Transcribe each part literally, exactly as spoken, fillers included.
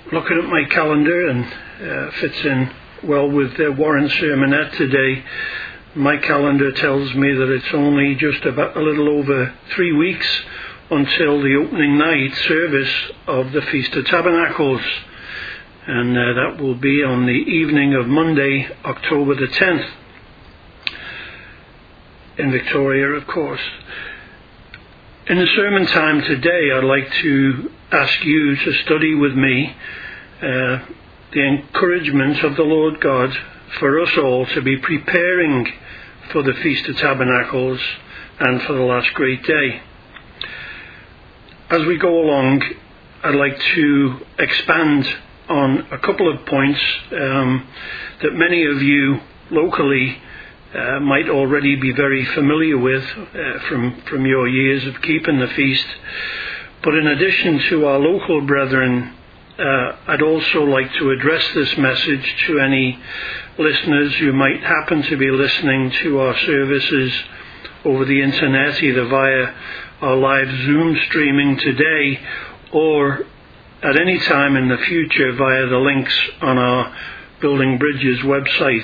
Looking at my calendar, and uh, fits in well with the Warren sermonette today. My calendar tells me that it's only just about a little over three weeks until the opening night service of the Feast of Tabernacles, and uh, that will be on the evening of Monday, October the tenth, in Victoria, of course. In the sermon time today, I'd like to ask you to study with me uh, the encouragement of the Lord God for us all to be preparing for the Feast of Tabernacles and for the last great day. As we go along, I'd like to expand on a couple of points um, that many of you locally uh, might already be very familiar with uh, from, from your years of keeping the feast. But in addition to our local brethren, uh, I'd also like to address this message to any listeners who might happen to be listening to our services over the internet, either via our live Zoom streaming today or at any time in the future via the links on our Building Bridges website.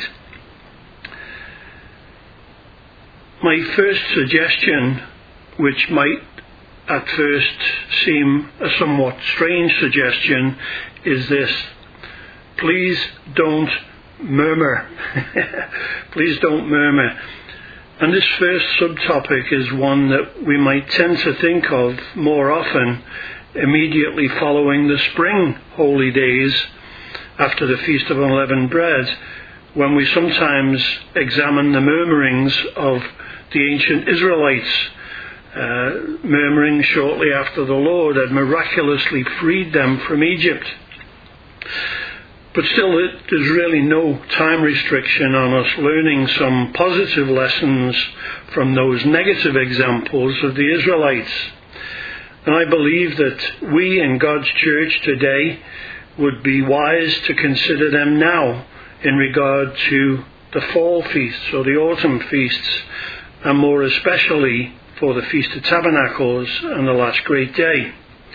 My first suggestion, which might at first seem a somewhat strange suggestion, is this: please don't murmur. Please don't murmur. And this first subtopic is one that we might tend to think of more often immediately following the spring holy days after the Feast of Unleavened Bread, when we sometimes examine the murmurings of the ancient Israelites, uh, murmuring shortly after the Lord had miraculously freed them from Egypt. But still, there's really no time restriction on us learning some positive lessons from those negative examples of the Israelites. And I believe that we in God's church today would be wise to consider them now in regard to the fall feasts or the autumn feasts, and more especially for the Feast of Tabernacles and the last great day.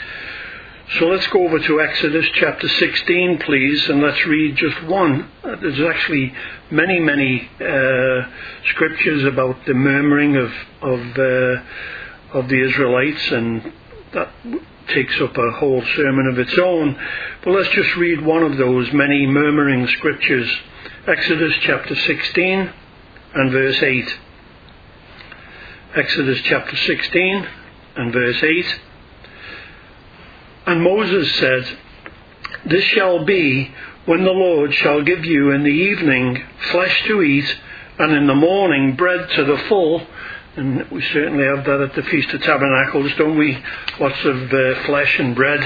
So let's go over to Exodus chapter sixteen, please, and let's read just one. There's actually many, many uh, scriptures about the murmuring of of, uh, of the Israelites, and that takes up a whole sermon of its own. But let's just read one of those many murmuring scriptures. Exodus chapter sixteen and verse eight. Exodus chapter sixteen and verse eight. And Moses said, "This shall be when the Lord shall give you in the evening flesh to eat, and in the morning bread to the full." And we certainly have that at the Feast of Tabernacles, don't we? Lots of uh, flesh and bread.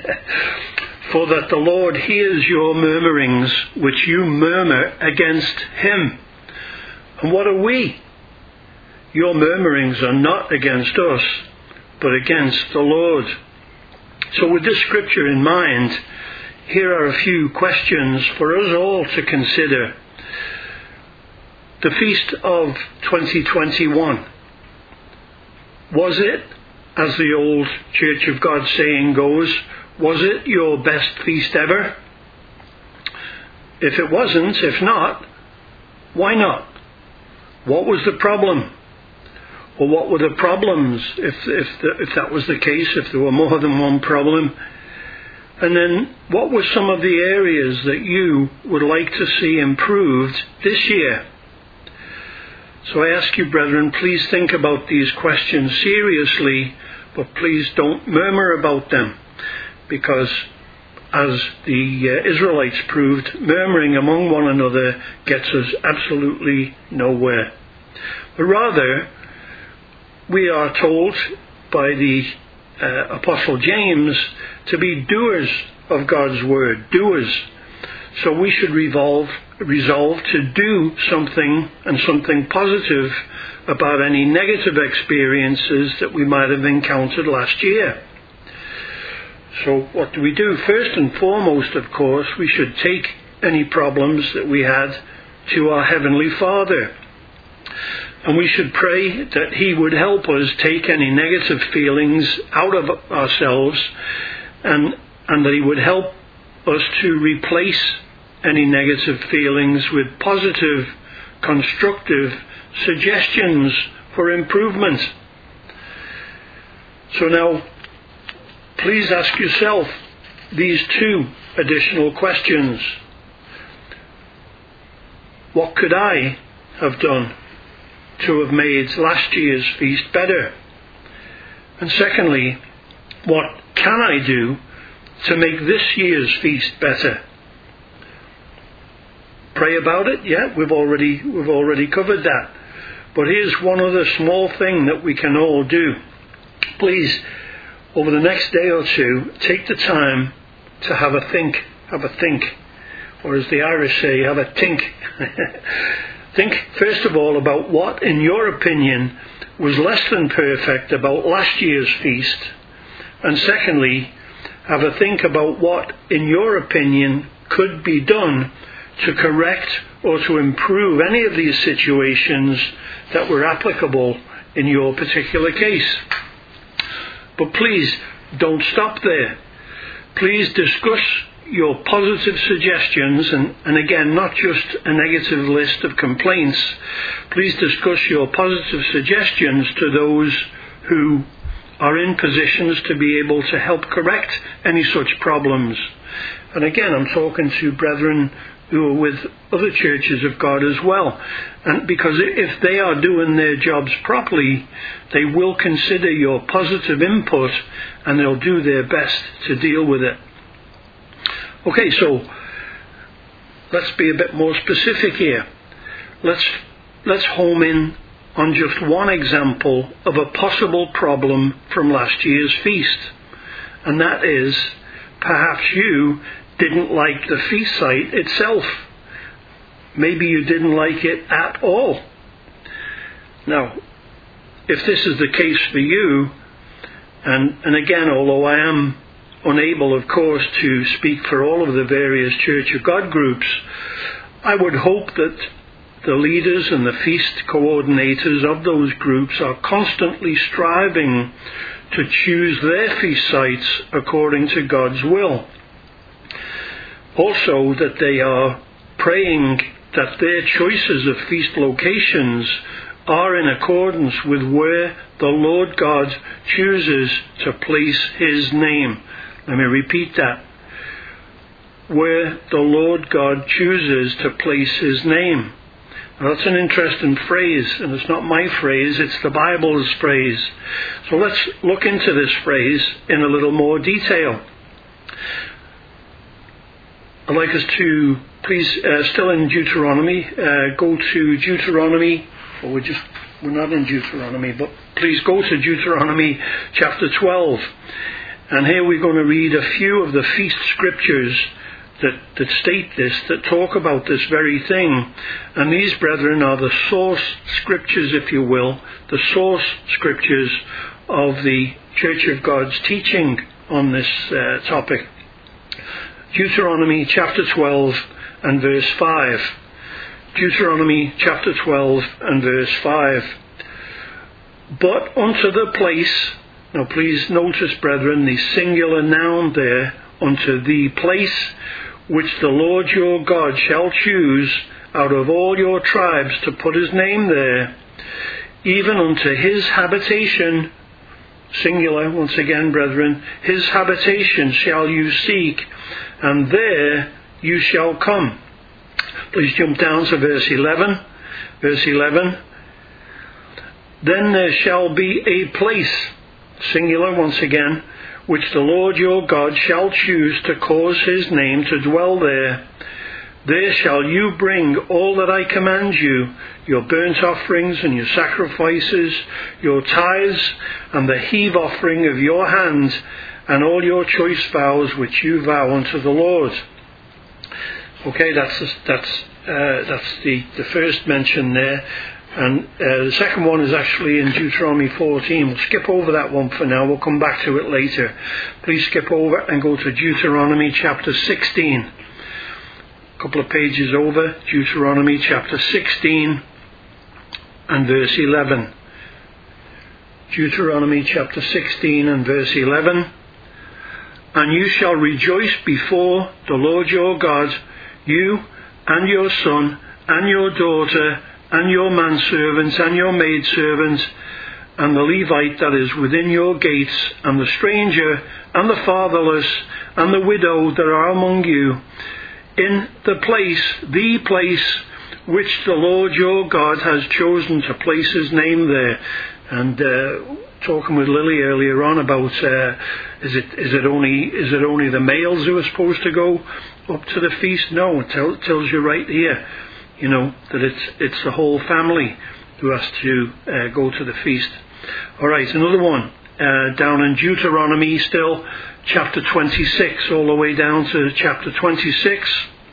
"For that the Lord hears your murmurings, which you murmur against him." And what are we? Your murmurings are not against us, but against the Lord. So with this scripture in mind, here are a few questions for us all to consider. The Feast of twenty twenty-one, was it, as the old Church of God saying goes, was it your best feast ever? If it wasn't, if not, why not? What was the problem? Or what were the problems, if if, the, if that was the case, if there were more than one problem? And then, what were some of the areas that you would like to see improved this year? So I ask you, brethren, please think about these questions seriously, but please don't murmur about them, because as the uh, Israelites proved, murmuring among one another gets us absolutely nowhere. But rather, we are told by the uh, Apostle James to be doers of God's word, doers. So we should revolve, resolve to do something, and something positive, about any negative experiences that we might have encountered last year. So what do we do? First and foremost, of course, we should take any problems that we had to our Heavenly Father. And we should pray that He would help us take any negative feelings out of ourselves, and, and that He would help us to replace any negative feelings with positive, constructive suggestions for improvement. So now, please ask yourself these two additional questions. What could I have done to have made last year's feast better? And secondly, what can I do to make this year's feast better? Pray about it, yeah, we've already we've already covered that. But here's one other small thing that we can all do. Please, over the next day or two, take the time to have a think, have a think, or as the Irish say, have a think. Think, first of all, about what, in your opinion, was less than perfect about last year's feast. And secondly, have a think about what, in your opinion, could be done to correct or to improve any of these situations that were applicable in your particular case. But please, don't stop there. Please discuss your positive suggestions, and, and again, not just a negative list of complaints. Please discuss your positive suggestions to those who are in positions to be able to help correct any such problems. And again, I'm talking to brethren who are with other churches of God as well. And because if they are doing their jobs properly, they will consider your positive input and they'll do their best to deal with it. Okay, so let's be a bit more specific here. Let's let's home in on just one example of a possible problem from last year's feast. And that is, perhaps you didn't like the feast site itself. Maybe you didn't like it at all. Now, if this is the case for you, and, and again, although I am unable, of course, to speak for all of the various Church of God groups, I would hope that the leaders and the feast coordinators of those groups are constantly striving to choose their feast sites according to God's will. Also, that they are praying that their choices of feast locations are in accordance with where the Lord God chooses to place His name. Let me repeat that. Where the Lord God chooses to place His name. Now, that's an interesting phrase, and it's not my phrase, it's the Bible's phrase. So let's look into this phrase in a little more detail. I'd like us to, please, uh, still in Deuteronomy, uh, go to Deuteronomy, or we're just, we're not in Deuteronomy, but please go to Deuteronomy chapter twelve. And here we're going to read a few of the feast scriptures that, that state this, that talk about this very thing. And these, brethren, are the source scriptures, if you will, the source scriptures of the Church of God's teaching on this uh, topic. Deuteronomy chapter twelve and verse five. Deuteronomy chapter twelve and verse five. But unto the place, now please notice, brethren, the singular noun there, unto the place which the Lord your God shall choose out of all your tribes to put His name there, even unto His habitation, singular, once again, brethren, His habitation shall you seek, and there you shall come. Please jump down to verse eleven. Verse eleven. Then there shall be a place, singular once again, which the Lord your God shall choose to cause His name to dwell there. There shall you bring all that I command you, your burnt offerings and your sacrifices, your tithes, and the heave offering of your hand, and all your choice vows which you vow unto the Lord. Okay, that's that's uh, that's the, the first mention there. And uh, the second one is actually in Deuteronomy fourteen. We'll skip over that one for now. We'll come back to it later. Please skip over and go to Deuteronomy chapter sixteen. A couple of pages over. Deuteronomy chapter sixteen and verse eleven. Deuteronomy chapter sixteen and verse eleven. And you shall rejoice before the Lord your God, you and your son and your daughter and your manservant and your maidservant, and the Levite that is within your gates, and the stranger and the fatherless and the widow that are among you, in the place, the place which the Lord your God has chosen to place his name there. And uh, talking with Lily earlier on about uh, is it is it only is it only the males who are supposed to go up to the feast? No, it tell, tells you right here, you know, that it's it's the whole family who has to uh, go to the feast. All right, another one uh, down in Deuteronomy, still chapter twenty-six, all the way down to chapter twenty-six.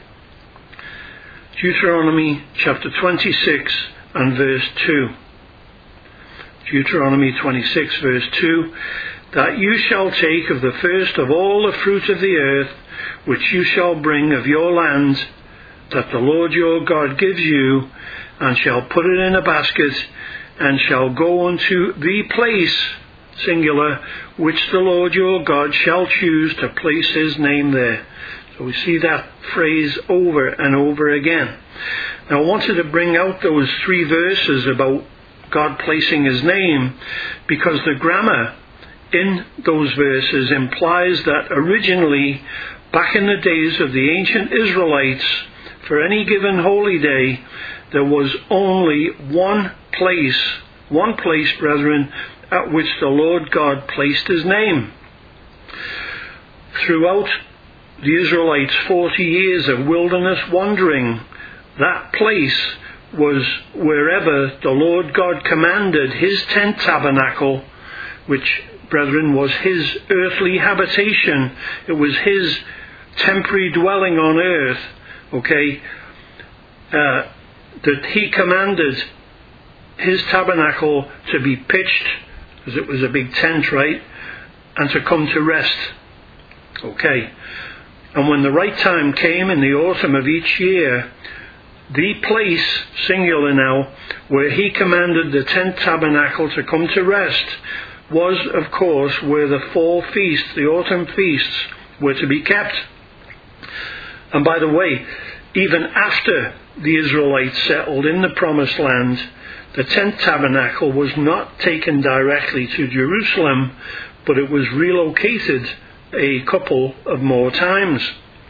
Deuteronomy chapter twenty-six and verse two. Deuteronomy twenty-six verse two. That you shall take of the first of all the fruit of the earth, which you shall bring of your land, that the Lord your God gives you, and shall put it in a basket, and shall go unto the place, singular, which the Lord your God shall choose to place his name there. So we see that phrase over and over again. Now I wanted to bring out those three verses about God placing his name, because the grammar in those verses implies that originally, back in the days of the ancient Israelites, for any given holy day, there was only one place, one place, brethren, at which the Lord God placed his name. Throughout the Israelites' forty years of wilderness wandering, that place was wherever the Lord God commanded his tent tabernacle, which, brethren, was his earthly habitation. It was his temporary dwelling on earth, okay, uh, that he commanded his tabernacle to be pitched, because it was a big tent, right, and to come to rest, okay. And when the right time came in the autumn of each year, the place, singular now, where he commanded the tent tabernacle to come to rest was, of course, where the fall feasts, the autumn feasts, were to be kept. And by the way, even after the Israelites settled in the promised land, the tent tabernacle was not taken directly to Jerusalem, but it was relocated a couple of more times.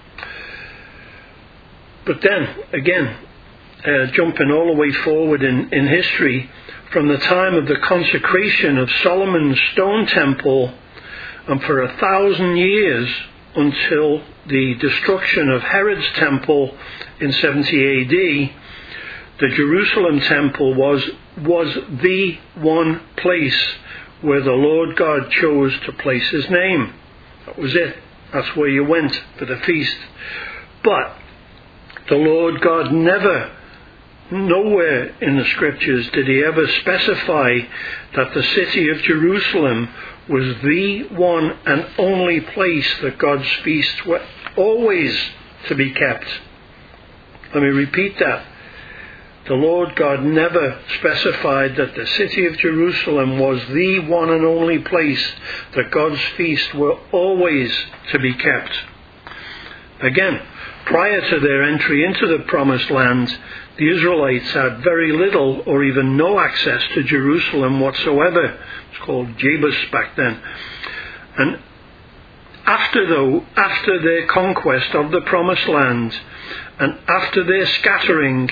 But then, again, uh, jumping all the way forward in, in history, from the time of the consecration of Solomon's stone temple, and for a thousand years until the destruction of Herod's temple in seventy A D, the Jerusalem temple was, was the one place where the Lord God chose to place his name. That was it. That's where you went for the feast. But the Lord God never, nowhere in the scriptures did he ever specify that the city of Jerusalem was the one and only place that God's feasts were always to be kept. Let me repeat that. The Lord God never specified that the city of Jerusalem was the one and only place that God's feasts were always to be kept. Again, prior to their entry into the promised land, the Israelites had very little or even no access to Jerusalem whatsoever. It's called Jebus back then. And after though, after their conquest of the promised land, and after their scattering,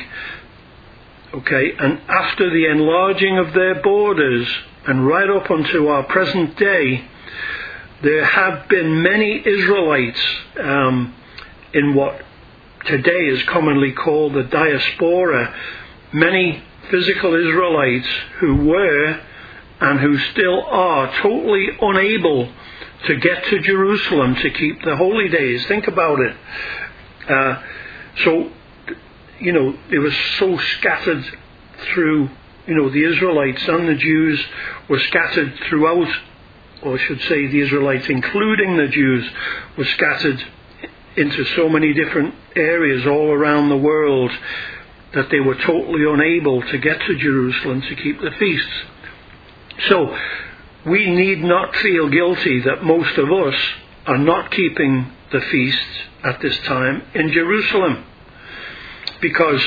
okay, and after the enlarging of their borders, and right up unto our present day, there have been many Israelites um, in what today is commonly called the diaspora, many physical Israelites who were and who still are totally unable to get to Jerusalem to keep the holy days. Think about it. Uh, so, you know, it was so scattered through, you know, the Israelites and the Jews were scattered throughout, or I should say the Israelites, including the Jews, were scattered into so many different areas all around the world that they were totally unable to get to Jerusalem to keep the feasts. So, we need not feel guilty that most of us are not keeping the feast at this time in Jerusalem, because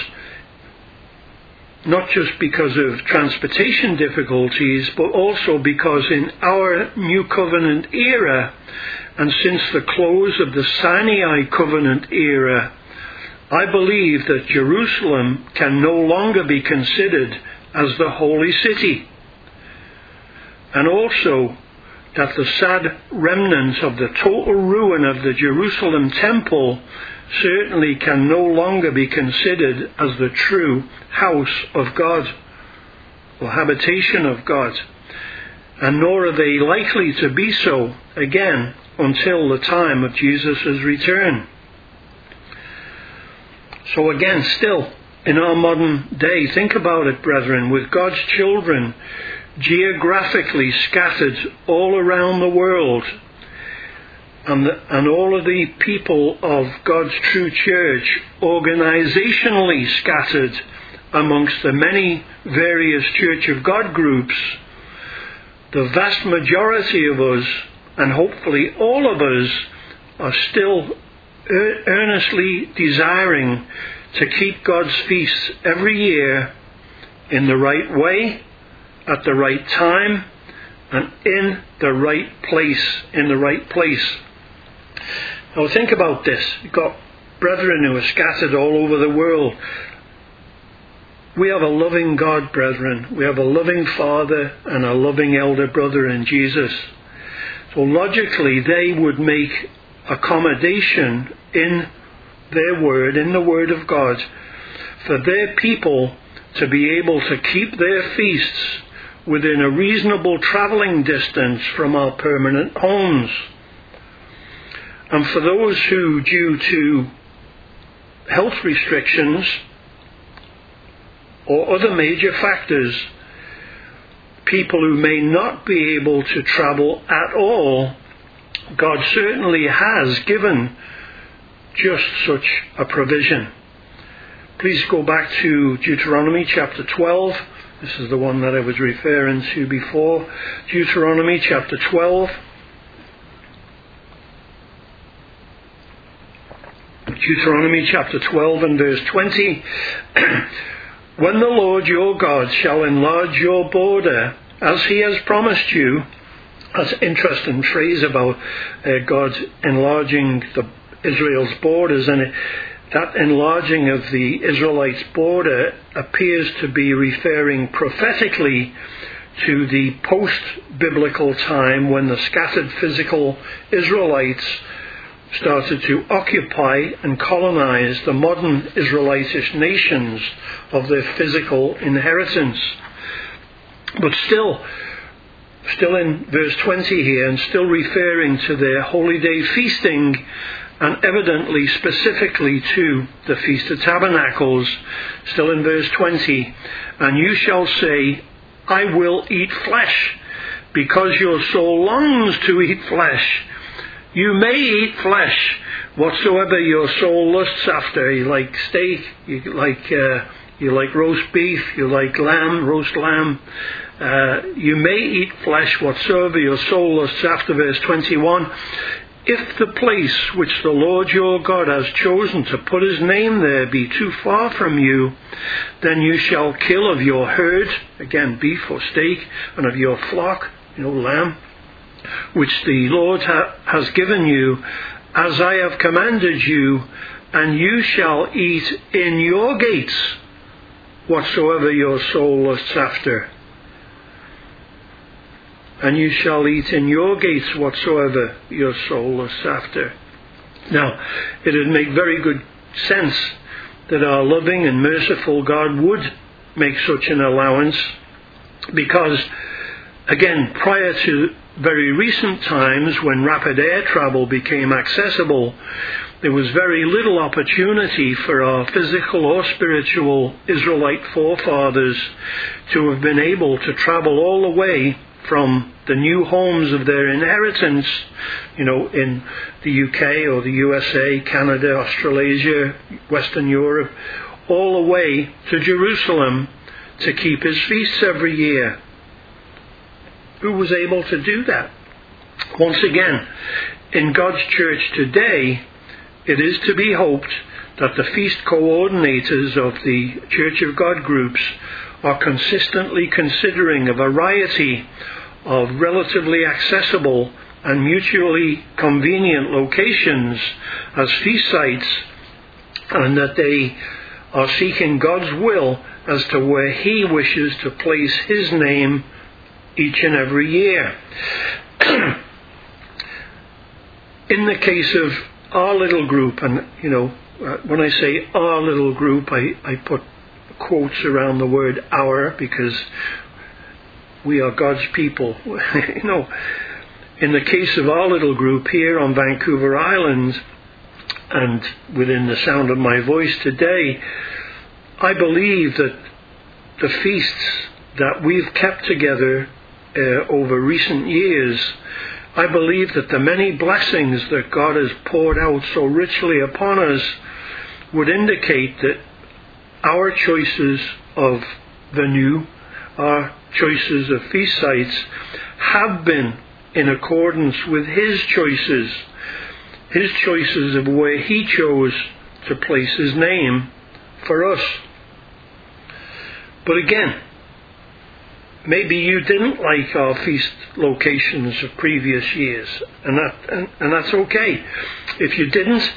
not just because of transportation difficulties, but also because in our New Covenant era, and since the close of the Sinai Covenant era, I believe that Jerusalem can no longer be considered as the holy city. And also that the sad remnants of the total ruin of the Jerusalem temple certainly can no longer be considered as the true house of God or habitation of God, and nor are they likely to be so again until the time of Jesus' return. So again, still in our modern day, think about it, brethren, with God's children geographically scattered all around the world, and, the, and all of the people of God's true church organizationally scattered amongst the many various Church of God groups, the vast majority of us, and hopefully all of us, are still earnestly desiring to keep God's feasts every year in the right way, at the right time, and in the right place, in the right place. Now think about this. You've got brethren who are scattered all over the world. We have a loving God, brethren. We have a loving Father and a loving elder brother in Jesus. So logically, they would make accommodation in their word, in the word of God, for their people to be able to keep their feasts within a reasonable travelling distance from our permanent homes. And for those who, due to health restrictions or other major factors, people who may not be able to travel at all, God certainly has given just such a provision. Please go back to Deuteronomy chapter twelve. This is the one that I was referring to before. Deuteronomy chapter twelve. Deuteronomy chapter twelve and verse twenty. When the Lord your God shall enlarge your border, as he has promised you. That's an interesting phrase about uh, God enlarging the, Israel's borders, and it, that enlarging of the Israelites' border appears to be referring prophetically to the post-biblical time when the scattered physical Israelites started to occupy and colonize the modern Israelitish nations of their physical inheritance. But still, still in verse twenty here, and still referring to their holy day feasting, and evidently specifically to the Feast of Tabernacles, still in verse twenty, and you shall say, I will eat flesh, because your soul longs to eat flesh. You may eat flesh, whatsoever your soul lusts after. You like steak, you like uh, you like roast beef, you like lamb, roast lamb. Uh, you may eat flesh, whatsoever your soul lusts after. Verse twenty-one. If the place which the Lord your God has chosen to put his name there be too far from you, then you shall kill of your herd, again beef or steak, and of your flock, you know, lamb, which the Lord ha- has given you, as I have commanded you, and you shall eat in your gates whatsoever your soul lusts after. And you shall eat in your gates whatsoever your soul lusts after. Now, it would make very good sense that our loving and merciful God would make such an allowance, because, again, prior to very recent times when rapid air travel became accessible, there was very little opportunity for our physical or spiritual Israelite forefathers to have been able to travel all the way from the new homes of their inheritance, you know, in the U K or the U S A, Canada, Australasia, Western Europe, all the way to Jerusalem to keep his feasts every year. Who was able to do that? Once again, in God's church today, it is to be hoped that the feast coordinators of the Church of God groups are consistently considering a variety of relatively accessible and mutually convenient locations as feast sites, and that they are seeking God's will as to where He wishes to place His name each and every year. In the case of our little group, and you know, when I say our little group, I, I put quotes around the word our, because we are God's people. You know, in the case of our little group here on Vancouver Island, and within the sound of my voice today, I believe that the feasts that we've kept together uh, over recent years, I believe that the many blessings that God has poured out so richly upon us would indicate that our choices of venue, our choices of feast sites, have been in accordance with His choices, His choices of where He chose to place His name for us. But again, maybe you didn't like our feast locations of previous years, and that and, and that's okay. If you didn't,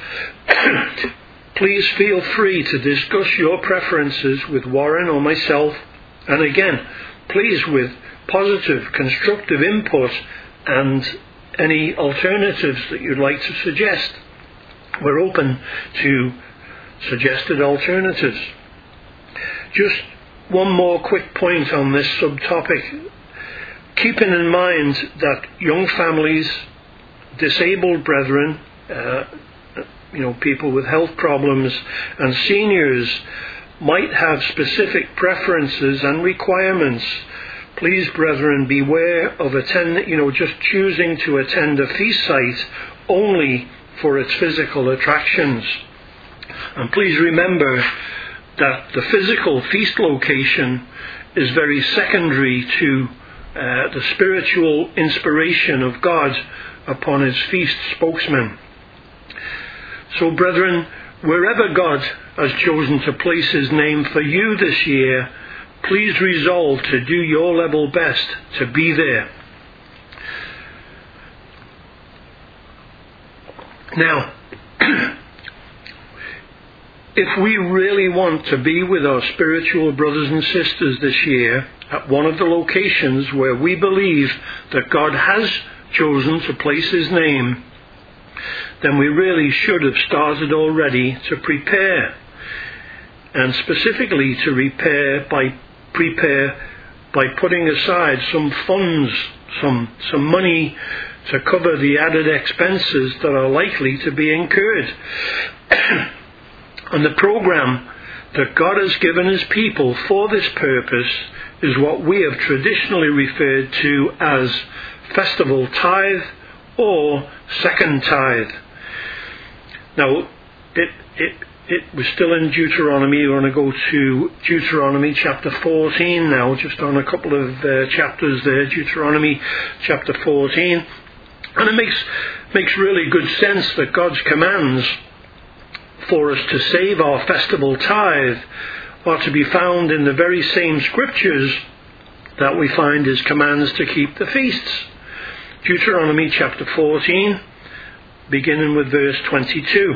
please feel free to discuss your preferences with Warren or myself, and again, please with positive, constructive input and any alternatives that you'd like to suggest. We're open to suggested alternatives. Just one more quick point on this subtopic. Keeping in mind that young families, disabled brethren, uh, you know, people with health problems, and seniors might have specific preferences and requirements, please, brethren, beware of attend, you know, just choosing to attend a feast site only for its physical attractions. And please remember that the physical feast location is very secondary to uh, the spiritual inspiration of God upon His feast spokesman. So, brethren, wherever God has chosen to place His name for you this year, please resolve to do your level best to be there. Now, if we really want to be with our spiritual brothers and sisters this year at one of the locations where we believe that God has chosen to place His name, then we really should have started already to prepare, and specifically to prepare by prepare by putting aside some funds, some some money to cover the added expenses that are likely to be incurred. And the program that God has given His people for this purpose is what we have traditionally referred to as festival tithe or second tithe. Now, it it it was still in Deuteronomy. We're going to go to Deuteronomy chapter fourteen now, just on a couple of uh, chapters there, Deuteronomy chapter fourteen. And it makes makes really good sense that God's commands for us to save our festival tithe are to be found in the very same scriptures that we find His commands to keep the feasts. Deuteronomy chapter fourteen, beginning with verse twenty-two.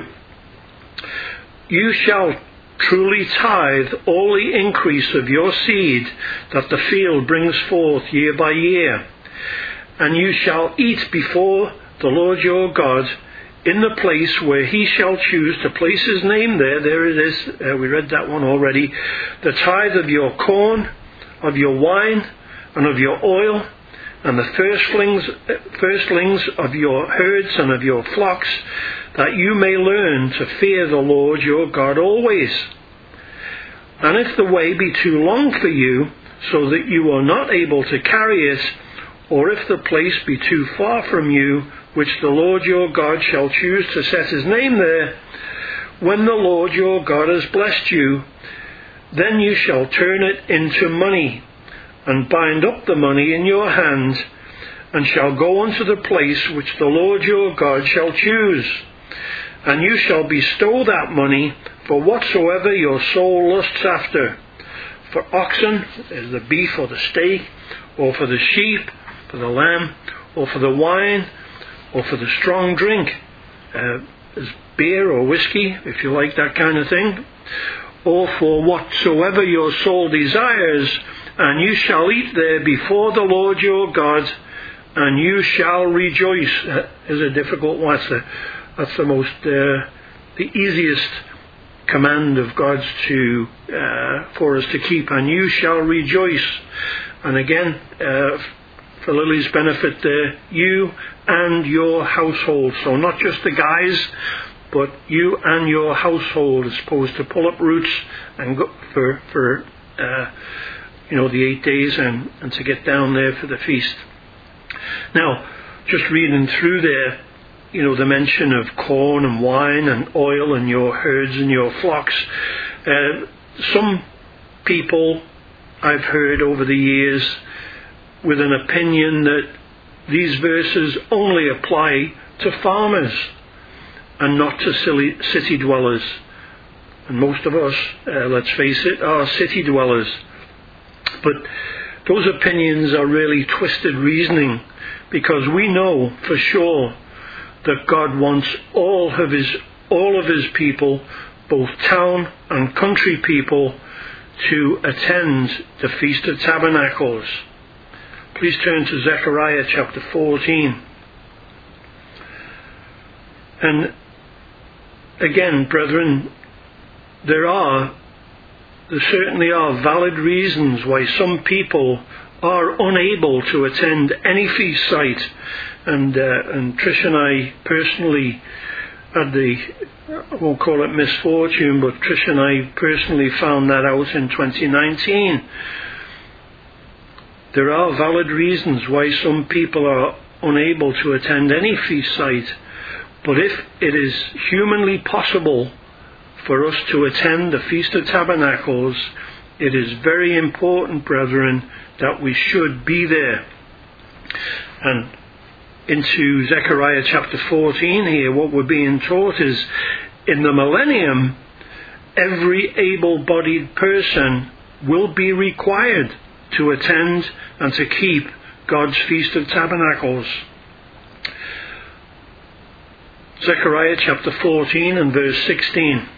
You shall truly tithe all the increase of your seed that the field brings forth year by year, and you shall eat before the Lord your God in the place where He shall choose to place His name there. There it is. Uh, we read that one already. The tithe of your corn, of your wine, and of your oil, and the firstlings, firstlings of your herds and of your flocks, that you may learn to fear the Lord your God always. And if the way be too long for you, so that you are not able to carry it, or if the place be too far from you, which the Lord your God shall choose to set His name there, when the Lord your God has blessed you, then you shall turn it into money, and bind up the money in your hand, and shall go unto the place which the Lord your God shall choose. And you shall bestow that money for whatsoever your soul lusts after, for oxen, as the beef or the steak, or for the sheep, for the lamb, or for the wine, or for the strong drink, uh, as beer or whiskey, if you like that kind of thing, or for whatsoever your soul desires, and you shall eat there before the Lord your God, and you shall rejoice. That is a difficult one. That's the, that's the most, uh, the easiest command of God's to uh, for us to keep. And you shall rejoice. And again, uh, for Lily's benefit there, you and your household. So not just the guys, but you and your household is supposed to pull up roots and go for for uh, you know the eight days and, and to get down there for the feast. Now, just reading through there, you know, the mention of corn and wine and oil and your herds and your flocks. Uh, some people I've heard over the years with an opinion that these verses only apply to farmers and not to silly city dwellers. And most of us, uh, let's face it, are city dwellers. But those opinions are really twisted reasoning, because we know for sure that God wants all of his all of his people, both town and country people, to attend the Feast of Tabernacles. Please turn to Zechariah chapter fourteen. And again, brethren, there are, there certainly are valid reasons why some people are unable to attend any feast site. And, uh, and Trish and I personally had the, I won't call it misfortune, but Trish and I personally found that out in twenty nineteen. There are valid reasons why some people are unable to attend any feast site. But if it is humanly possible for us to attend the Feast of Tabernacles, it is very important, brethren, that we should be there. And into Zechariah chapter fourteen here, what we're being taught is, in the millennium, every able-bodied person will be required to attend and to keep God's Feast of Tabernacles. Zechariah chapter fourteen and verse sixteen.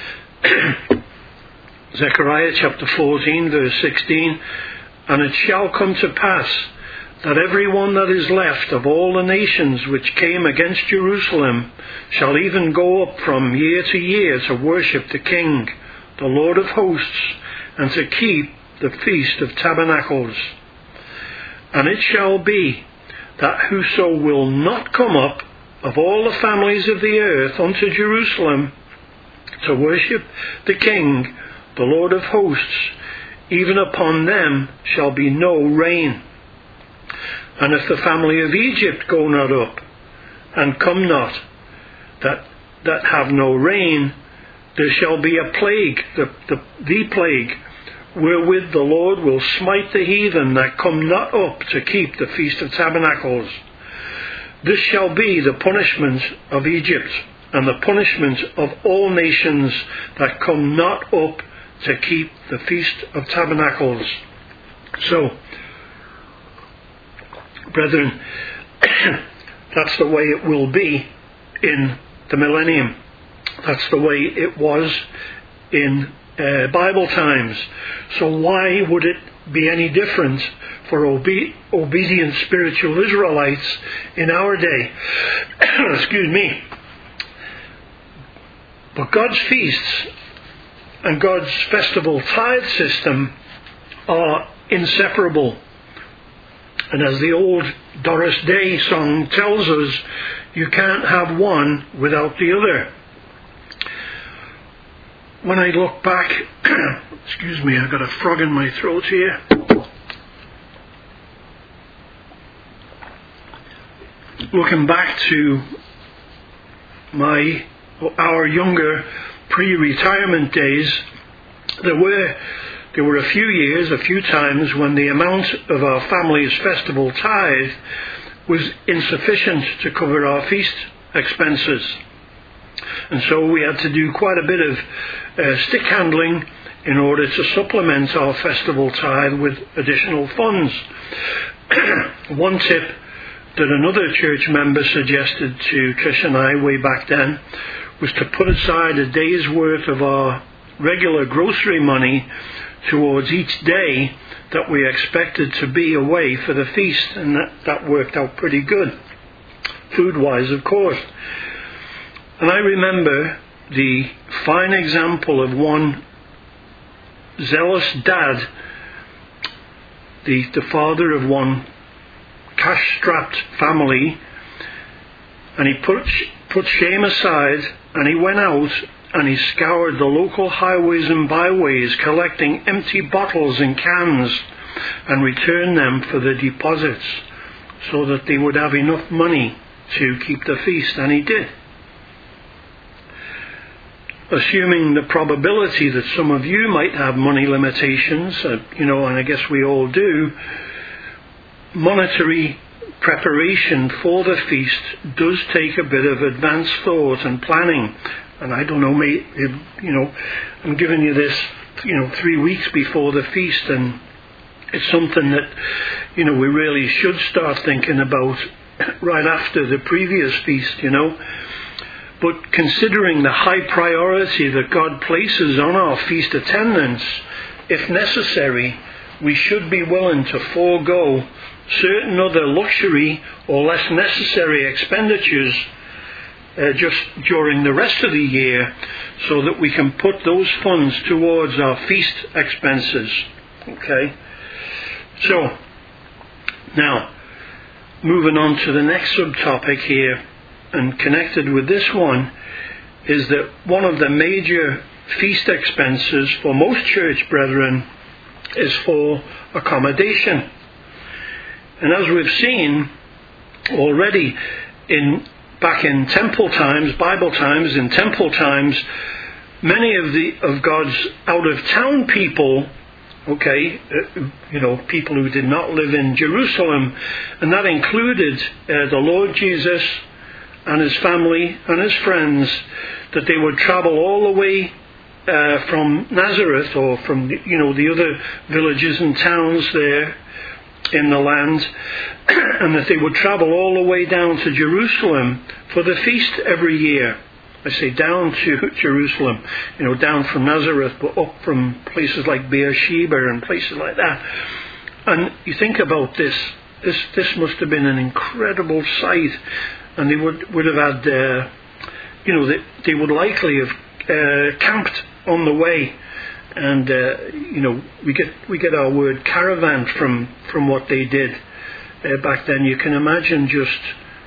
Zechariah chapter fourteen, verse sixteen. And it shall come to pass that every one that is left of all the nations which came against Jerusalem shall even go up from year to year to worship the King, the Lord of hosts, and to keep the Feast of Tabernacles. And it shall be that whoso will not come up of all the families of the earth unto Jerusalem to worship the King, the Lord of hosts, even upon them shall be no rain. And if the family of Egypt go not up, and come not, that that have no rain, there shall be a plague, the, the, the plague, wherewith the Lord will smite the heathen that come not up to keep the Feast of Tabernacles. This shall be the punishment of Egypt, and the punishment of all nations that come not up to keep the Feast of Tabernacles. So, brethren, that's the way it will be in the millennium. That's the way it was in uh, Bible times. So why would it be any different for obe- obedient spiritual Israelites in our day? Excuse me. But God's feasts and God's festival tithe system are inseparable. And as the old Doris Day song tells us, you can't have one without the other. When I look back, excuse me, I've got a frog in my throat here. Looking back to my, our younger pre-retirement days, there were There were a few years, a few times, when the amount of our family's festival tithe was insufficient to cover our feast expenses. And so we had to do quite a bit of uh, stick handling in order to supplement our festival tithe with additional funds. One tip that another church member suggested to Trish and I way back then was to put aside a day's worth of our regular grocery money towards each day that we expected to be away for the feast, and that, that worked out pretty good, food-wise, of course. And I remember the fine example of one zealous dad, the, the father of one cash-strapped family, and he put, put shame aside, and he went out and he scoured the local highways and byways, collecting empty bottles and cans, and returned them for the deposits, so that they would have enough money to keep the feast, and he did. Assuming the probability that some of you might have money limitations, uh, you know, and I guess we all do, monetary preparation for the feast does take a bit of advanced thought and planning. And I don't know, mate, you know, I'm giving you this, you know, three weeks before the feast, and it's something that, you know, we really should start thinking about right after the previous feast, you know. But considering the high priority that God places on our feast attendance, if necessary, we should be willing to forego certain other luxury or less necessary expenditures uh, just during the rest of the year, so that we can put those funds towards our feast expenses. Okay? So, now, moving on to the next subtopic here, and connected with this one, is that one of the major feast expenses for most church brethren is for accommodation. And as we've seen already in back in temple times, Bible times, in temple times, many of the of God's out-of-town people, okay, uh, you know, people who did not live in Jerusalem, and that included uh, the Lord Jesus and his family and his friends, that they would travel all the way uh, from Nazareth, or from, you know, the other villages and towns there in the land, and that they would travel all the way down to Jerusalem for the feast every year. I say down to Jerusalem, you know, down from Nazareth, but up from places like Beersheba and places like that. And you think about this, this, this must have been an incredible sight. And they would, would have had, uh, you know, they, they would likely have uh, camped on the way. And, uh, you know, we get we get our word caravan from, from what they did uh, back then. You can imagine just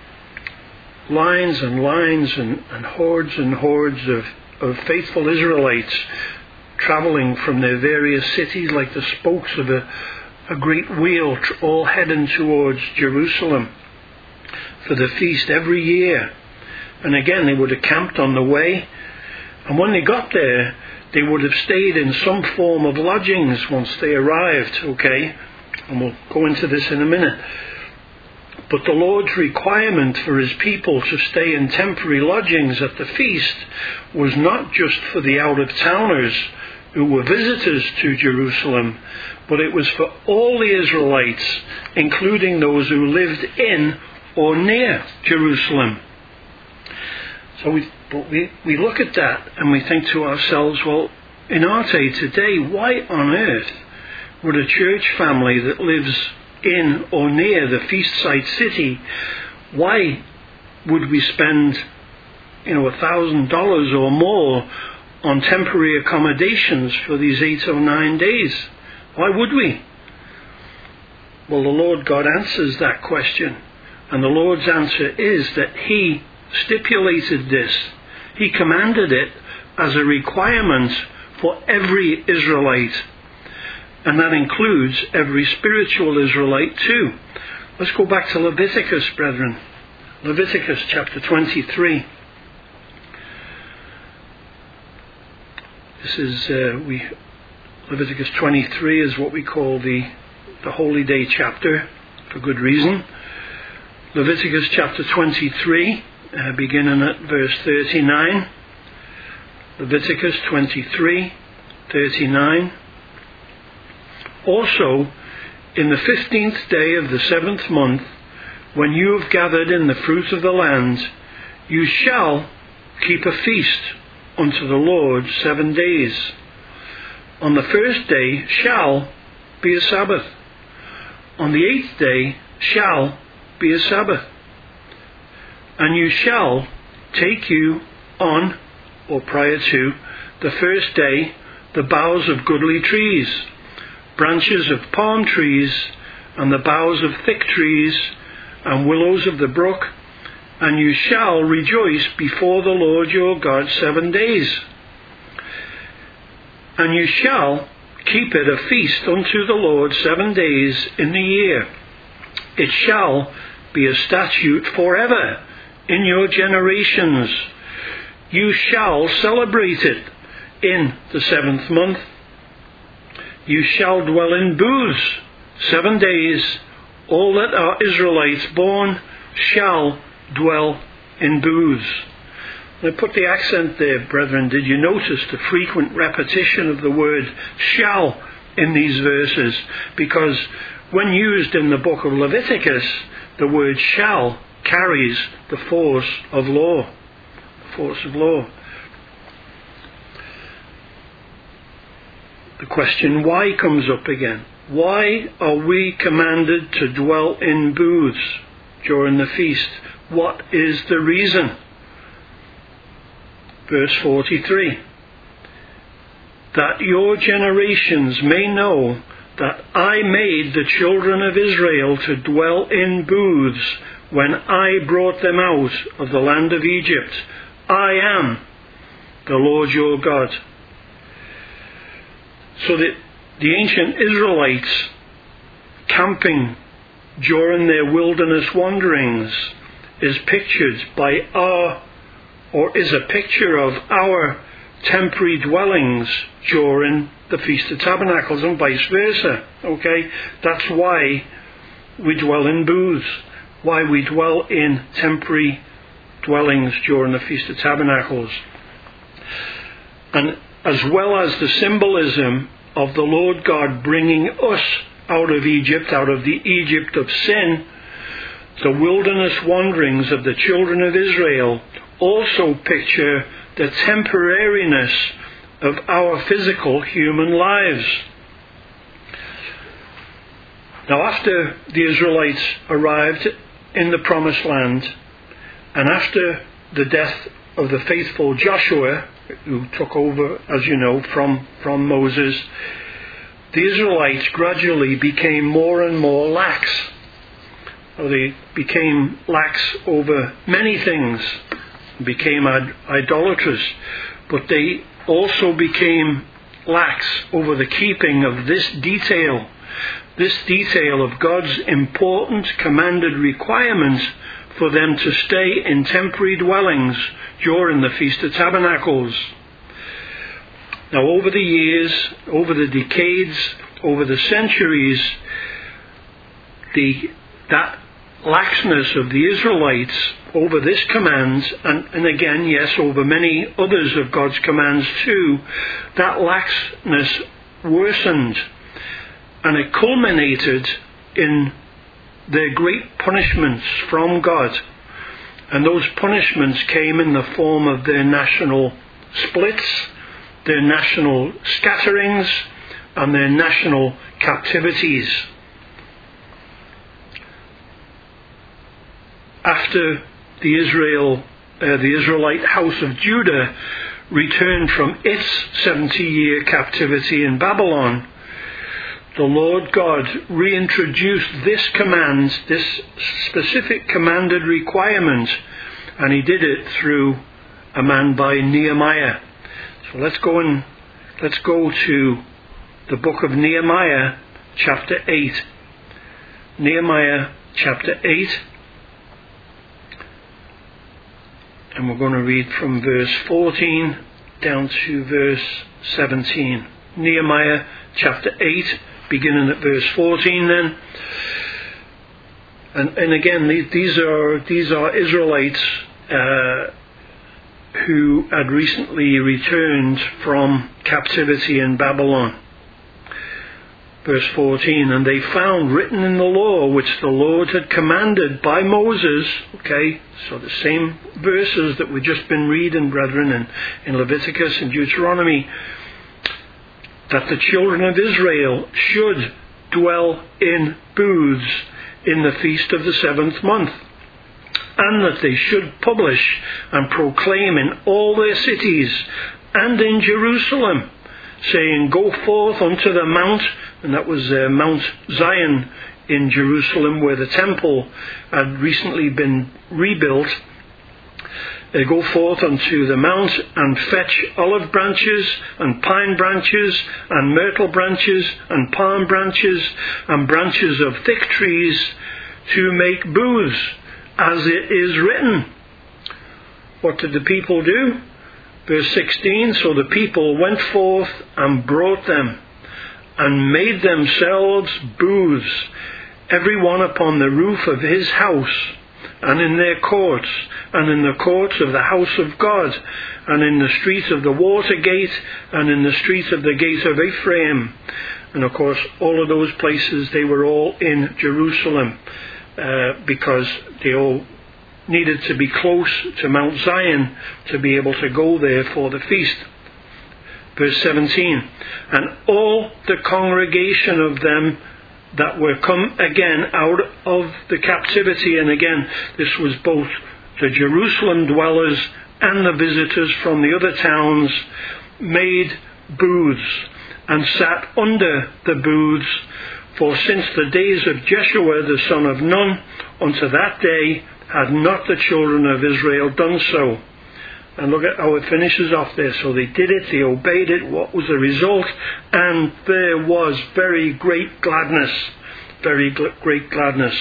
lines and lines and, and hordes and hordes of, of faithful Israelites travelling from their various cities like the spokes of a, a great wheel, all heading towards Jerusalem for the feast every year. And again, they would have camped on the way, and when they got there, they would have stayed in some form of lodgings once they arrived, okay? And we'll go into this in a minute. But the Lord's requirement for his people to stay in temporary lodgings at the feast was not just for the out-of-towners who were visitors to Jerusalem, but it was for all the Israelites, including those who lived in or near Jerusalem. So we, but we, we look at that and we think to ourselves, well, in our day today, why on earth would a church family that lives in or near the feast site city, why would we spend, you know, a thousand dollars or more on temporary accommodations for these eight or nine days? Why would we? Well, the Lord God answers that question. And the Lord's answer is that he stipulated this. He commanded it as a requirement for every Israelite. And that includes every spiritual Israelite too. Let's go back to Leviticus, brethren. Leviticus chapter twenty-three. This is, uh, we, Leviticus twenty-three is what we call the, the Holy Day chapter, for good reason. Leviticus chapter twenty-three, uh, beginning at verse thirty-nine. Leviticus twenty-three, thirty-nine. Also, in the fifteenth day of the seventh month, when you have gathered in the fruit of the land, you shall keep a feast unto the Lord seven days. On the first day shall be a Sabbath. On the eighth day shall be a Sabbath. And you shall take you on, or prior to, the first day, the boughs of goodly trees, branches of palm trees, and the boughs of thick trees, and willows of the brook, and you shall rejoice before the Lord your God seven days. And you shall keep it a feast unto the Lord seven days in the year. It shall be a statute forever in your generations. You shall celebrate it in the seventh month. You shall dwell in booths seven days. All that are Israelites born shall dwell in booths. I put the accent there, brethren. Did you notice the frequent repetition of the word shall in these verses? Because when used in the book of Leviticus, the word shall carries the force of law. The force of law. The question why comes up again. Why are we commanded to dwell in booths during the feast? What is the reason? Verse forty-three. That your generations may know that I made the children of Israel to dwell in booths when I brought them out of the land of Egypt. I am the Lord your God. So that the ancient Israelites camping during their wilderness wanderings is pictured by our, or is a picture of our temporary dwellings during the Feast of Tabernacles and vice versa. Okay? That's why we dwell in booths, why we dwell in temporary dwellings during the Feast of Tabernacles. And as well as the symbolism of the Lord God bringing us out of Egypt, out of the Egypt of sin, the wilderness wanderings of the children of Israel also picture the temporariness of our physical human lives. Now, after the Israelites arrived in the Promised Land, and after the death of the faithful Joshua, who took over, as you know, from, from Moses, the Israelites gradually became more and more lax. They became lax over many things, became ad- idolatrous, but they also became lax over the keeping of this detail, this detail of God's important commanded requirement for them to stay in temporary dwellings during the Feast of Tabernacles. Now, over the years, over the decades, over the centuries, the that laxness of the Israelites over this command, and, and again, yes, over many others of God's commands too, that laxness worsened, and it culminated in their great punishments from God. And those punishments came in the form of their national splits, their national scatterings, and their national captivities. After the Israel, uh, the Israelite house of Judah returned from its seventy-year captivity in Babylon, the Lord God reintroduced this command, this specific commanded requirement, and he did it through a man by Nehemiah. So let's go and let's go to the book of Nehemiah, chapter eight. Nehemiah chapter eight. And we're going to read from verse fourteen down to verse seventeen. Nehemiah chapter eight, beginning at verse fourteen then. And, and again, these are these are Israelites uh, who had recently returned from captivity in Babylon. Verse fourteen, and they found written in the law which the Lord had commanded by Moses, okay, so the same verses that we've just been reading, brethren, in, in Leviticus and Deuteronomy, that the children of Israel should dwell in booths in the feast of the seventh month, and that they should publish and proclaim in all their cities and in Jerusalem, saying, go forth unto the mount, and that was uh, Mount Zion in Jerusalem, where the temple had recently been rebuilt. They go forth unto the mount and fetch olive branches and pine branches and myrtle branches and palm branches and branches of thick trees to make booths, as it is written. What did the people do? Verse sixteen, so the people went forth and brought them and made themselves booths, every one upon the roof of his house, and in their courts, and in the courts of the house of God, and in the street of the water gate, and in the street of the gate of Ephraim. And of course, all of those places, they were all in Jerusalem, uh, because they all needed to be close to Mount Zion to be able to go there for the feast. Verse seventeen, and all the congregation of them that were come again out of the captivity, and again this was both the Jerusalem dwellers and the visitors from the other towns, made booths and sat under the booths, for since the days of Jeshua the son of Nun unto that day had not the children of Israel done so. And look at how it finishes off there. So they did it, they obeyed it. What was the result? And there was very great gladness. Very gl- great gladness.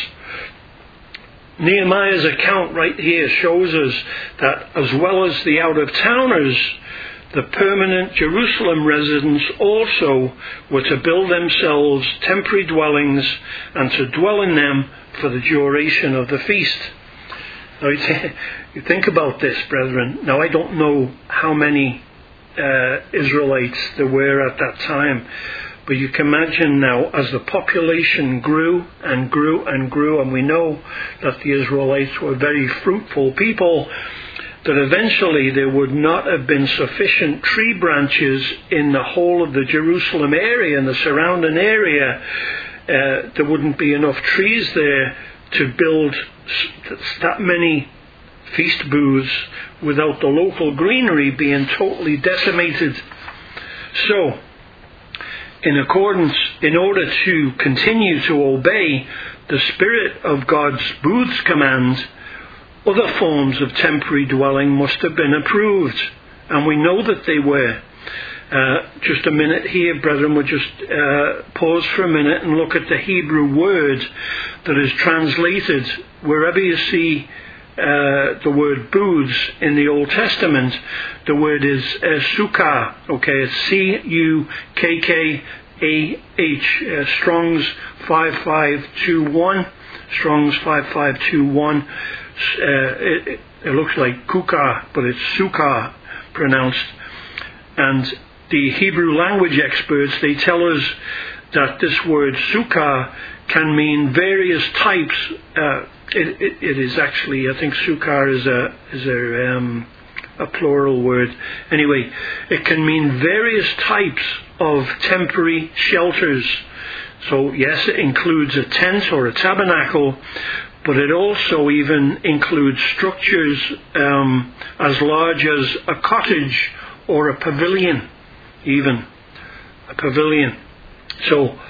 Nehemiah's account right here shows us that as well as the out-of-towners, the permanent Jerusalem residents also were to build themselves temporary dwellings and to dwell in them for the duration of the feast. Now, you think about this, brethren. Now, I don't know how many uh, Israelites there were at that time, but you can imagine now, as the population grew and grew and grew, and we know that the Israelites were very fruitful people, that eventually there would not have been sufficient tree branches in the whole of the Jerusalem area and the surrounding area. Uh, there wouldn't be enough trees there to build that many feast booths without the local greenery being totally decimated. So, in accordance, in order to continue to obey the Spirit of God's booths command, other forms of temporary dwelling must have been approved, and we know that they were. Uh, just a minute here, brethren, we'll just uh, pause for a minute and look at the Hebrew word that is translated. Wherever you see uh, the word booths in the Old Testament, the word is uh, sukkah. Okay, it's C U K K A H. Uh, Strong's five five two one. Strong's five five two one. Uh, it, it, it looks like kukah, but it's sukkah pronounced. And the Hebrew language experts, they tell us that this word sukkah can mean various types. Uh, it, it, it is actually, I think sukkah is a is a um, a plural word. Anyway, it can mean various types of temporary shelters. So yes, it includes a tent or a tabernacle, but it also even includes structures um, as large as a cottage or a pavilion, even a pavilion. So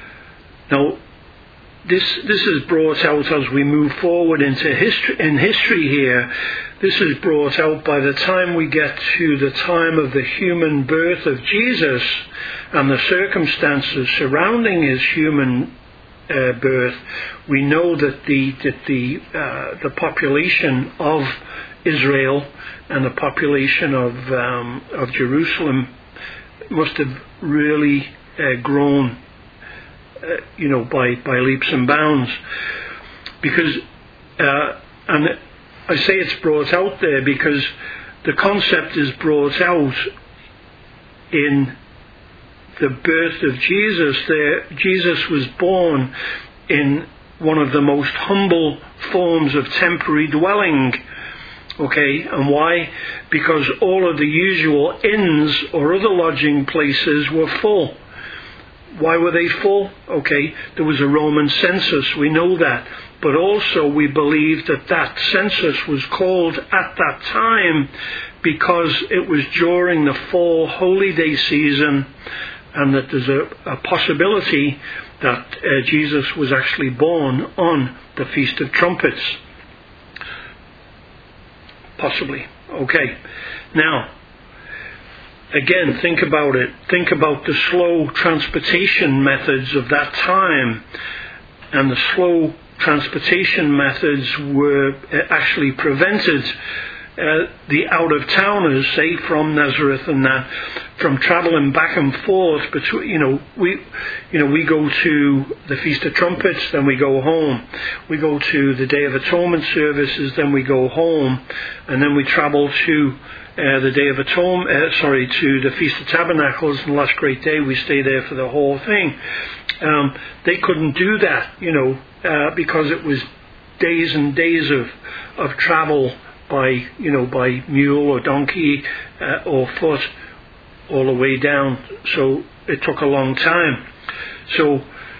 now this this is brought out as we move forward into history. In history here, this is brought out by the time we get to the time of the human birth of Jesus and the circumstances surrounding his human uh, birth. We know that the that the uh, the population of Israel and the population of um, of Jerusalem must have really uh, grown, uh, you know, by, by leaps and bounds. because, uh, and I say it's brought out there because the concept is brought out in the birth of Jesus. There, Jesus was born in one of the most humble forms of temporary dwelling. Okay, and why? Because all of the usual inns or other lodging places were full. Why were they full? Okay, there was a Roman census, we know that. But also we believe that that census was called at that time because it was during the fall holy day season, and that there's a, a possibility that uh, Jesus was actually born on the Feast of Trumpets. Possibly. Okay. Now, again, think about it. Think about the slow transportation methods of that time. And the slow transportation methods were actually prevented uh, the out-of-towners, say from Nazareth and that, from travelling back and forth between, you know, we, you know, we go to the Feast of Trumpets, then we go home. We go to the Day of Atonement services, then we go home, and then we travel to uh, the Day of Atonement, uh, sorry, to the Feast of Tabernacles, and the last great day we stay there for the whole thing. Um, they couldn't do that, you know, uh, because it was days and days of of travel by, you know, by mule or donkey uh, or foot all the way down. So it took a long time. So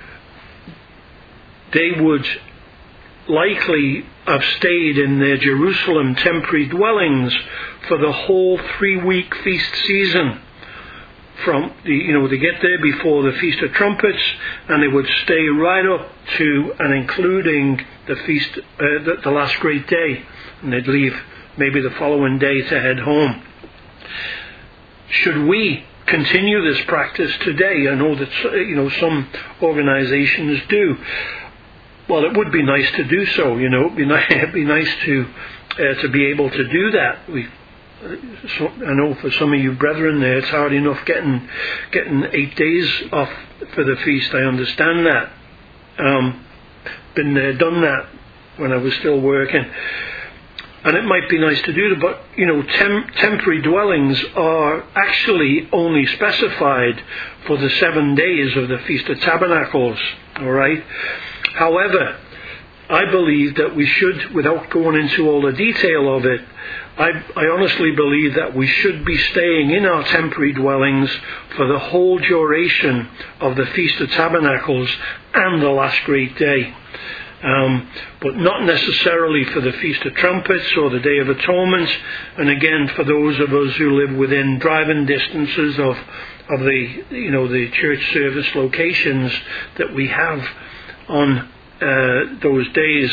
they would likely have stayed in their Jerusalem temporary dwellings for the whole three-week feast season. From the, you know, they get there before the Feast of Trumpets, and they would stay right up to and including the feast, uh, the, the last great day, and they'd leave maybe the following day to head home. Should we continue this practice today? I know that, you know, some organizations do. Well, it would be nice to do so. You know, it'd be nice, it'd be nice to uh, to be able to do that. We. So, I know for some of you brethren there, it's hard enough getting getting eight days off for the feast. I understand that. Um, been there, done that when I was still working. And it might be nice to do that, but, you know, tem- temporary dwellings are actually only specified for the seven days of the Feast of Tabernacles, all right? However, I believe that we should, without going into all the detail of it, I, I honestly believe that we should be staying in our temporary dwellings for the whole duration of the Feast of Tabernacles and the last great day. Um, but not necessarily for the Feast of Trumpets or the Day of Atonement. And again, for those of us who live within driving distances of of the, you know, the church service locations that we have on uh, those days.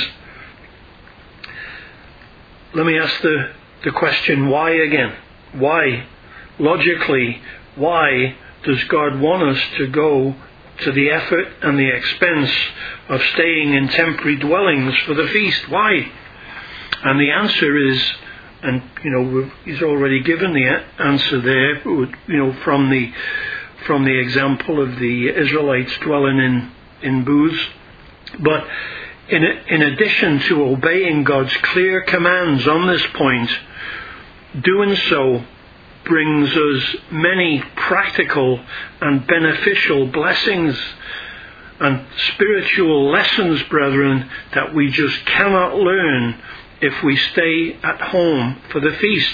Let me ask the, the question, why again? Why? Logically, why does God want us to go to the effort and the expense of staying in temporary dwellings for the feast? Why? And the answer is, and you know, he's already given the answer there, you know, from the from the example of the Israelites dwelling in in booths. But in in addition to obeying God's clear commands on this point, doing so brings us many practical and beneficial blessings and spiritual lessons, brethren, that we just cannot learn if we stay at home for the feast.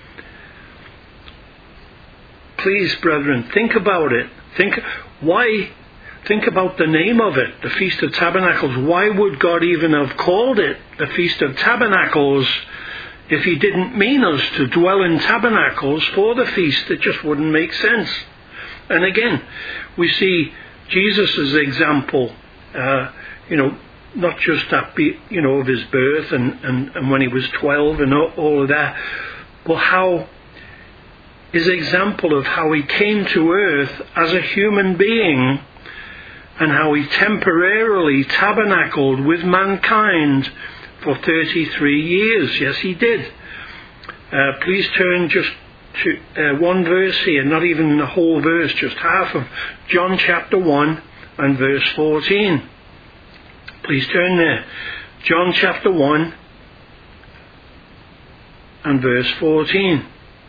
Please, brethren, think about it. Think why think about the name of it, the Feast of Tabernacles. Why would God even have called it the Feast of Tabernacles if he didn't mean us to dwell in tabernacles for the feast? It just wouldn't make sense. And again, we see Jesus' example, uh, you know, not just that, be, you know, of his birth and, and, and when he was twelve and all, all of that, but how his example of how he came to earth as a human being and how he temporarily tabernacled with mankind for thirty-three years. Yes, he did. Uh, please turn just to uh, one verse here, not even the whole verse, just half of John chapter one and verse fourteen. Please turn there. John chapter one and verse fourteen.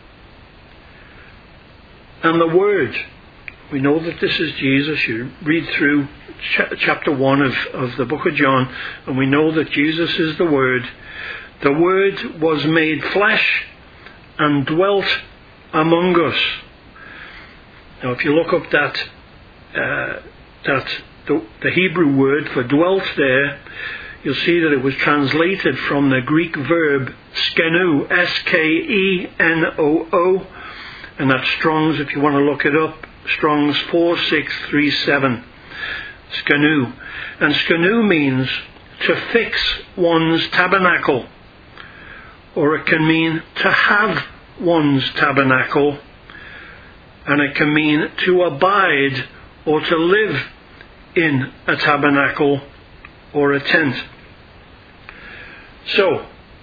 And the Word, we know that this is Jesus. You read through ch- chapter one of, of the book of John, and we know that Jesus is the Word. The Word was made flesh and dwelt among us. Now, if you look up that uh, that the, the Hebrew word for dwelt there, you'll see that it was translated from the Greek verb skenu, S K E N O O, and that's Strong's, if you want to look it up, Strong's four six three seven. Skenu. And skenu means to fix one's tabernacle, or it can mean to have one's tabernacle, and it can mean to abide or to live in a tabernacle or a tent. So,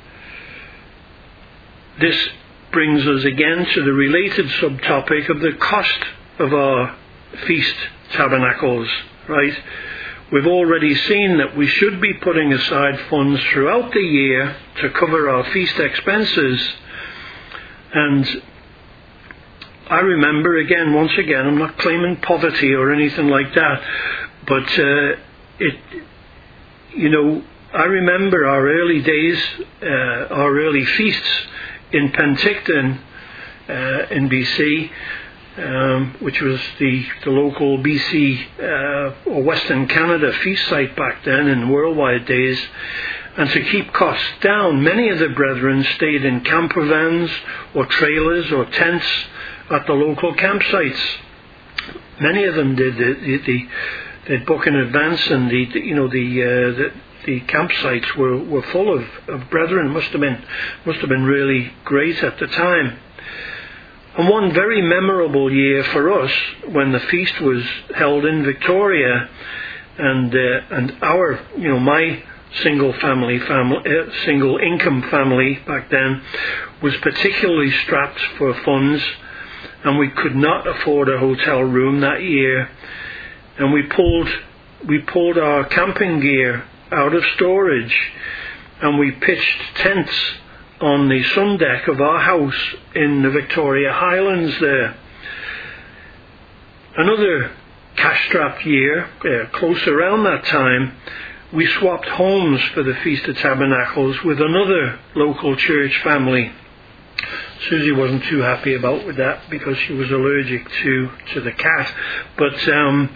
this brings us again to the related subtopic of the cost of our feast tabernacles, right? We've already seen that we should be putting aside funds throughout the year to cover our feast expenses. And I remember, again, once again, I'm not claiming poverty or anything like that, but uh, it, you know, I remember our early days, uh, our early feasts in Penticton uh, in B C, um, which was the, the local B C uh, or Western Canada feast site back then in worldwide days. And to keep costs down, many of the brethren stayed in camper vans or trailers or tents at the local campsites. Many of them did. The, the, the, they'd book in advance, and the, the you know the, uh, the the campsites were, were full of, of brethren. Must have been must have been really great at the time. And one very memorable year for us, when the feast was held in Victoria, and uh, and our you know my single family family uh, single income family back then was particularly strapped for funds, and we could not afford a hotel room that year, and we pulled we pulled our camping gear out of storage, and we pitched tents on the sun deck of our house in the Victoria Highlands there. Another cash-strapped year, uh, close around that time, we swapped homes for the Feast of Tabernacles with another local church family. Susie wasn't too happy about with that because she was allergic to, to the cat. But, um,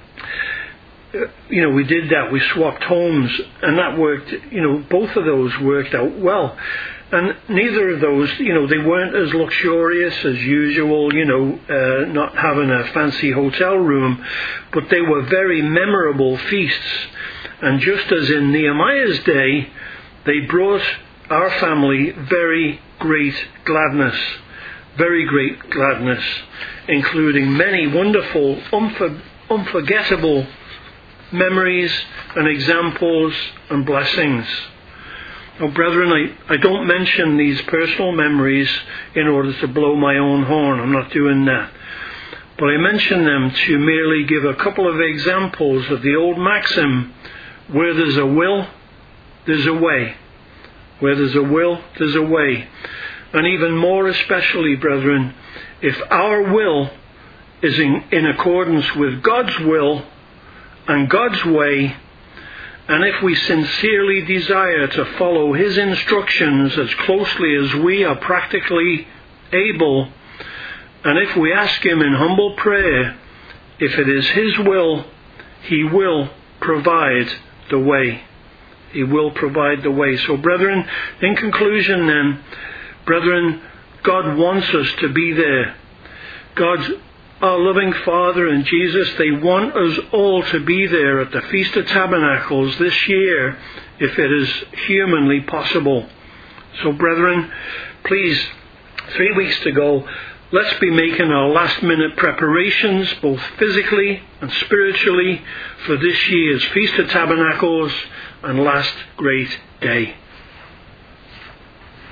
you know, we did that. We swapped homes, and that worked, you know, both of those worked out well. And neither of those, you know, they weren't as luxurious as usual, you know, uh, not having a fancy hotel room, but they were very memorable feasts. And just as in Nehemiah's day, they brought our family very great gladness, very great gladness, including many wonderful, unfor- unforgettable memories and examples and blessings. Now, brethren, I, I don't mention these personal memories in order to blow my own horn. I'm not doing that. But I mention them to merely give a couple of examples of the old maxim, where there's a will, there's a way. Where there's a will, there's a way. And even more especially, brethren, if our will is in, in accordance with God's will and God's way, and if we sincerely desire to follow His instructions as closely as we are practically able, and if we ask Him in humble prayer, if it is His will, He will provide the way. He will provide the way. So, brethren, in conclusion then, brethren, God wants us to be there. God's our loving Father and Jesus, they want us all to be there at the Feast of Tabernacles this year, if it is humanly possible. So, brethren, please, three weeks to go, let's be making our last minute preparations, both physically and spiritually, for this year's Feast of Tabernacles and last great day.